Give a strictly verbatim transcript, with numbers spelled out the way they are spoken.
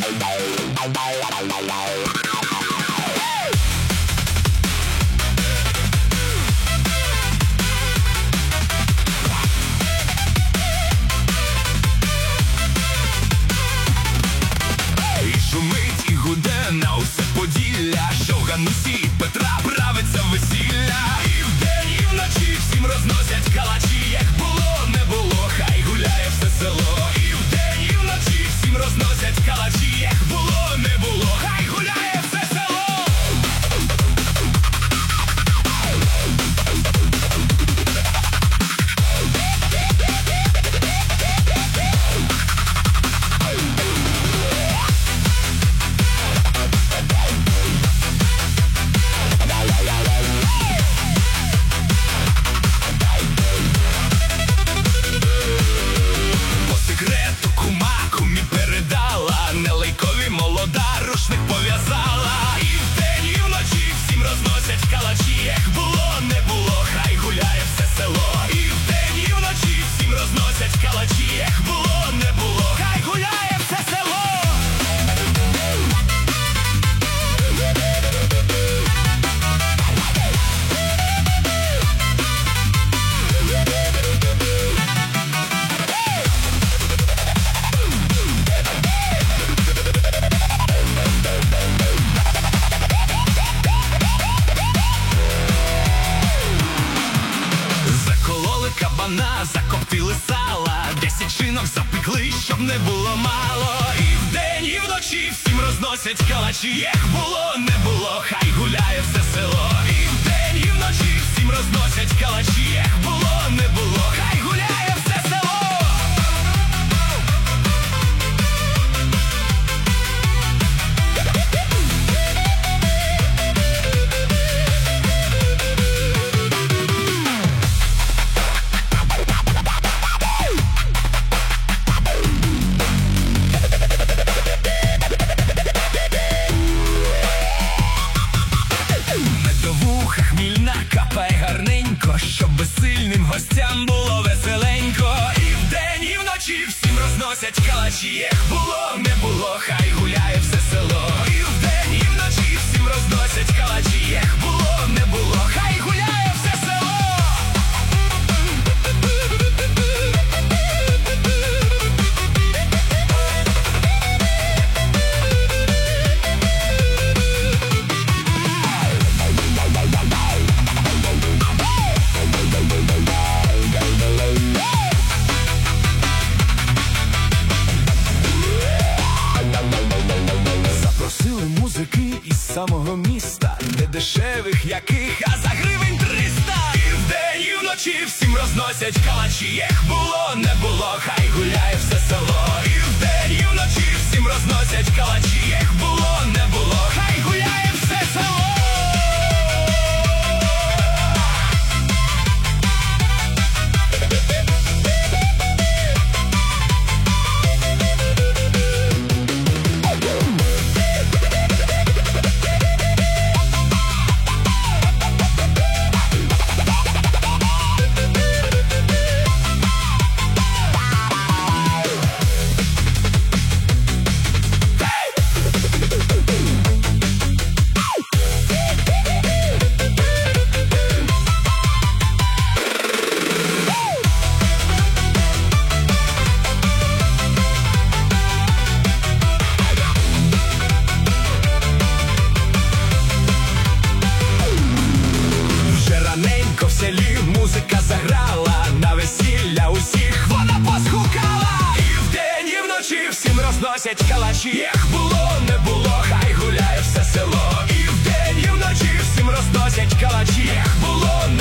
Шумить і гуде на усе Поділля, що в Ганусі Петра правиться весілля. І вдень, і вночі всім розносять калачі. Як було, не було, хай гуляє все село. І вдень, і вночі всім розносять калачі. Як було, не було, хай гуляє все село. Рушник пов'язала. І вдень, і вночі всім розносять калачі. Як було, не було, хай гуляє все село. І вдень, і вночі всім розносять калачі. Як було, не було, хай гуляє все село. Кабана, закоптили сала, десять шинок запекли, щоб не було мало. І вдень, і вночі всім розносять калачі. Як було, не було, хай гуляє все село. І вдень, і вночі всім розносять калачі. Як було, не було, хай гуляє все село. Щоб сильним гостям було веселенько. І вдень, і вночі всім розносять калачі. Як було, не було, хай гуляє все село. І вдень, і вночі всім розносять калачі. Як було, не було, хай гуляє все село. Із самого міста, не дешевих яких, а за гривень триста. І вдень, і вночі всім розносять калачі. Як було, не було, хай гуляє все село. І вдень, і вночі всім розносять калачі. Як було, не було, хай гуляє все село. В селі музика заграла, на весілля усіх вона посхукала. І вдень, і вночі всім розносять калачі. Як було, не було, хай гуляє все село. І вдень, і вночі всім розносять калачі. Як було, не